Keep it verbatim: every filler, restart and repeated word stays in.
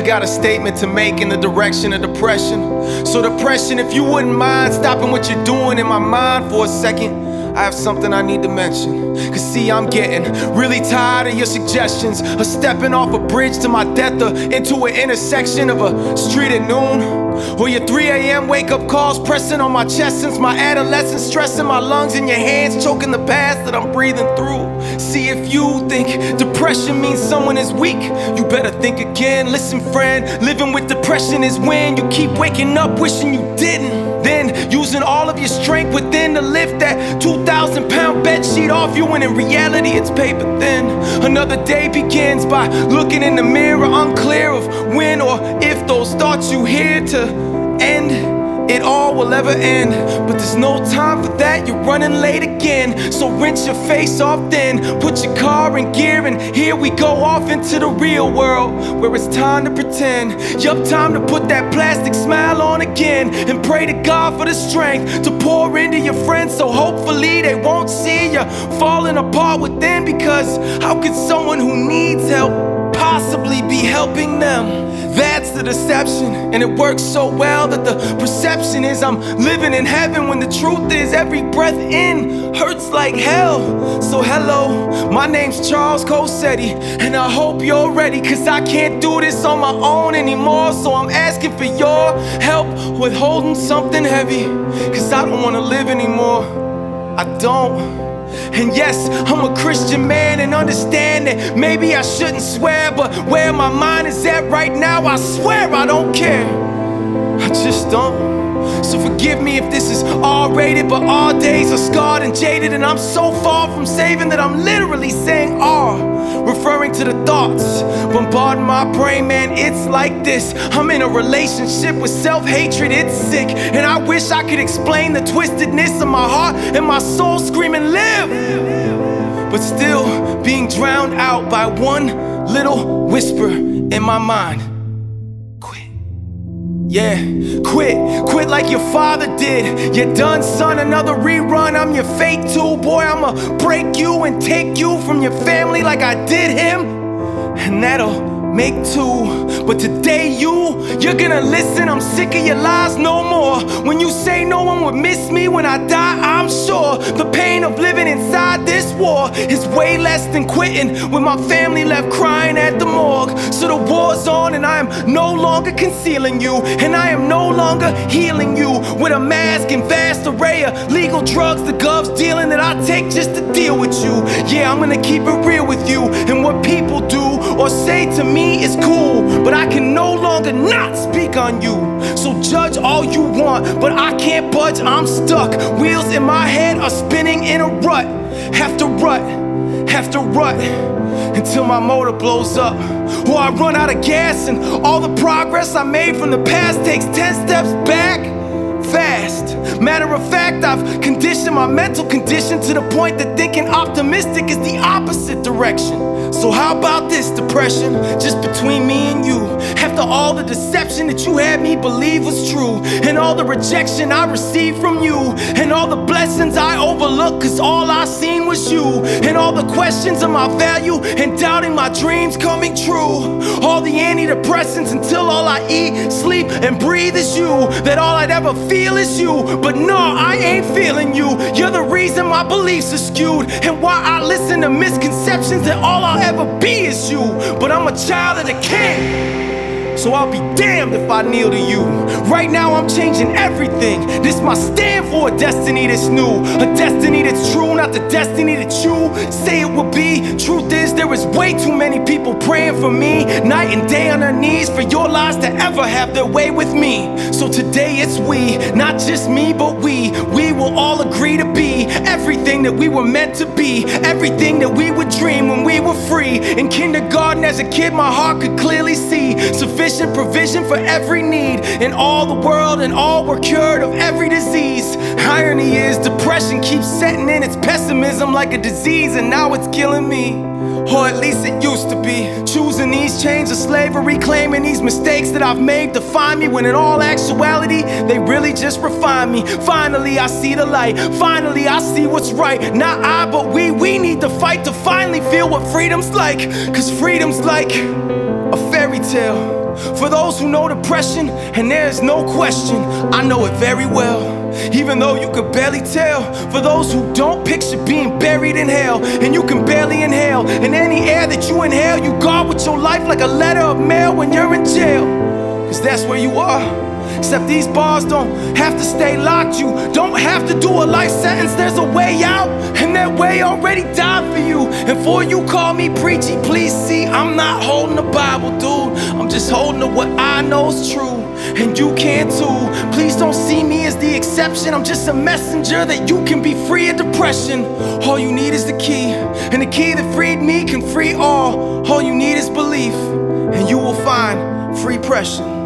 I got a statement to make in the direction of depression. So depression, if you wouldn't mind stopping what you're doing in my mind for a second, I have something I need to mention. Cause see, I'm getting really tired of your suggestions of stepping off a bridge to my death or into an intersection of a street at noon. Or your three a m wake-up calls pressing on my chest since my adolescence, stressing my lungs in your hands, choking the past that I'm breathing through. See, if you think depression means someone is weak, you better think again. Listen, friend, living with depression is when you keep waking up wishing you didn't, then using all of your strength within to lift that two thousand pound bed sheet off you, when in reality it's paper thin. Another day begins by looking in the mirror, unclear of when or if those thoughts you hear to end. It all will ever end, but there's no time for that, you're running late again. So rinse your face off then, put your car in gear, and here we go off into the real world, where it's time to pretend. Yup, time to put that plastic smile on again, and pray to God for the strength to pour into your friends, so hopefully they won't see you falling apart within. Because how could someone who needs help possibly be helping them? That's the deception, and it works so well that the perception is I'm living in heaven, when the truth is every breath in hurts like hell. So hello, my name's Charles Cosetti, and I hope you're ready, cause I can't do this on my own anymore. So I'm asking for your help with holding something heavy, cause I don't wanna live anymore, I don't. And yes, I'm a Christian man and understand that maybe I shouldn't swear, but where my mind is at right now, I swear I don't care, I just don't. So forgive me if this is R-rated, but our days are scarred and jaded, and I'm so far from saving that I'm literally saying R, referring to the thoughts bombarding my brain. Man, it's like this, I'm in a relationship with self-hatred, it's sick, and I wish I could explain the twistedness of my heart and my soul screaming live, but still being drowned out by one little whisper in my mind. Yeah, quit, quit like your father did. You're done, son, another rerun. I'm your fate too, boy. I'ma break you and take you from your family like I did him, and that'll make two. But today you, you're gonna listen. I'm sick of your lies no more. When you say no one would miss me when I die, I'm sure the pain of living inside this war is way less than quitting with my family left crying at the morgue. So the war's on, and I am no longer concealing you, and I am no longer healing you with a mask and vast array of legal drugs, the gloves dealing that I take just to deal with you. Yeah, I'm gonna keep it real with you, and what people do or say to me is cool, but I can no longer not speak on you. So judge all you want, but I can't budge, I'm stuck. Wheels in my head are spinning in a rut, after rut, after rut, until my motor blows up, or I run out of gas, and all the progress I made from the past takes ten steps back fast. Matter of fact, I've conditioned my mental condition to the point that thinking optimistic is the opposite direction. So how about this, depression, just between me and you? After all the deception that you had me believe was true, and all the rejection I received from you, and all the blessings I overlooked cause all I seen was you, and all the questions of my value and doubting my dreams coming true, all the antidepressants until all I eat, sleep, and breathe is you, that all I'd ever feel is you. But no, I ain't feeling you. You're the reason my beliefs are skewed, and why I listen to misconceptions that all I'll ever be is you. But I'm a child of the king, so I'll be damned if I kneel to you. Right now I'm changing everything. This my stand for a destiny that's new, a destiny that's true, not the destiny that you say it will be. Truth is, there is way too many people praying for me, night and day on their knees, for your lies to ever have their way with me. So today it's we, not just me, but we. We will all agree to be everything that we were meant to be, everything that we would dream when we were free. In kindergarten as a kid, my heart could clearly see sufficient provision for every need in all the world, and all were cured of every disease. Irony is, depression keeps setting in its pessimism like a disease, and now it's killing me, or at least it used to be. Choosing these chains of slavery, claiming these mistakes that I've made define me, when in all actuality they really just refine me. Finally I see the light, finally I see what's right. Not I, but we, we need to fight to finally feel what freedom's like, cause freedom's like a fairy tale. For those who know depression, and there's no question, I know it very well, even though you could barely tell. For those who don't, picture being buried in hell, and you can barely inhale. And any air that you inhale, you guard with your life like a letter of mail when you're in jail, cause that's where you are. Except these bars don't have to stay locked. You don't have to do a life sentence. There's a way out, and that way already died for you. And before you call me preachy, please see, I'm not holding the Bible, dude. I'm just holding to what I know's true, and you can too. Please don't see me as the exception. I'm just a messenger that you can be free of depression. All you need is the key, and the key that freed me can free all. All you need is belief, and you will find free pression.